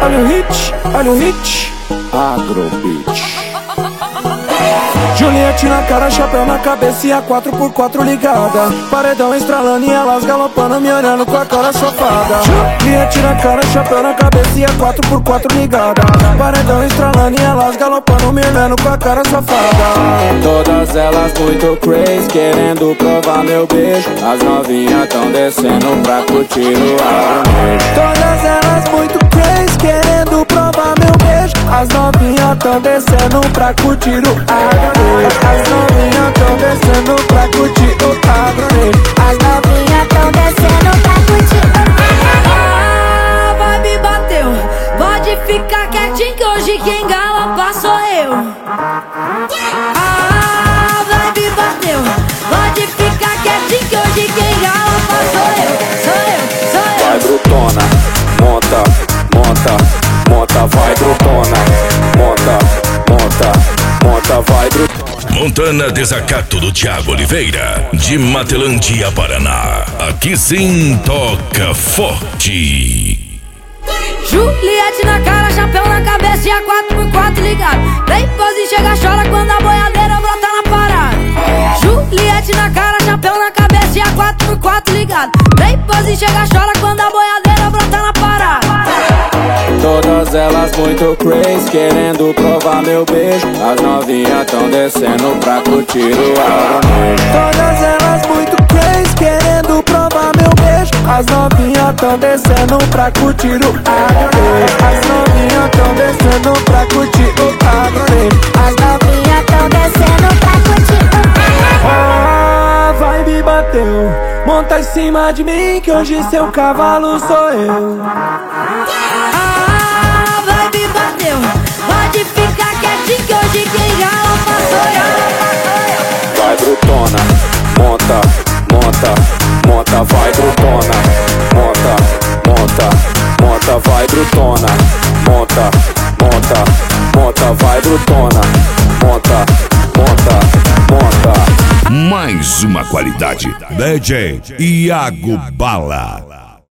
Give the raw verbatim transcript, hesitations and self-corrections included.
olha o hit, olha o hit. Agrobeat. Juliette na cara, chapéu na cabeça e a quatro por quatro ligada. Paredão estralando e elas galopando, me olhando com a cara safada. Juliette na cara, chapéu na cabeça e a quatro por quatro ligada. Paredão estralando e elas galopando, me olhando com a cara safada. Todas elas muito crazy, querendo provar meu beijo. As novinhas tão descendo pra curtir o agronejo. Todas elas muito crazy, querendo provar meu beijo. As novinhas tão descendo pra curtir o agronejo. As novinhas tão descendo pra curtir o agronejo. As novinhas tão descendo pra curtir o agronejo. Ah, vai me bateu. Pode ficar quietinho que hoje quem galopa sou eu. Ah, vai me bateu. Pode ficar quietinho que hoje quem galopa sou eu. Sou eu, sou eu. Vai brutona, monta, monta, monta, vai brutona. Monta, monta, monta, vai brutona. Montana Desacato do Thiago Oliveira, de Matelândia, Paraná. Aqui sim toca forte. Juliette na cara, chapéu na cabeça e a quatro por quatro ligado. Vem pose e chega, chora quando a boiadeira brota na parada. Juliette na cara, chapéu na cabeça e a quatro por quatro ligado. Vem pose e chega, chora quando a boiadeira brota na parada. Todas elas muito crazy, querendo provar meu beijo. As novinhas tão descendo pra curtir o agronejo. Todas elas muito crazy, querendo provar meu beijo. As novinhas tão descendo pra curtir o agronejo. As novinhas tão descendo pra curtir o agronejo. As novinhas tão descendo pra curtir o agronejo. Ah, vai me bateu. Monta em cima de mim que hoje seu cavalo sou eu. Pode ficar quietinho que hoje quem galopa sou eu. Vai brutona, monta, monta, monta, vai brutona. Monta, monta, monta, vai brutona. Monta, monta, monta, vai brutona. Monta, monta, monta. Mais uma qualidade. D J Iago Bala.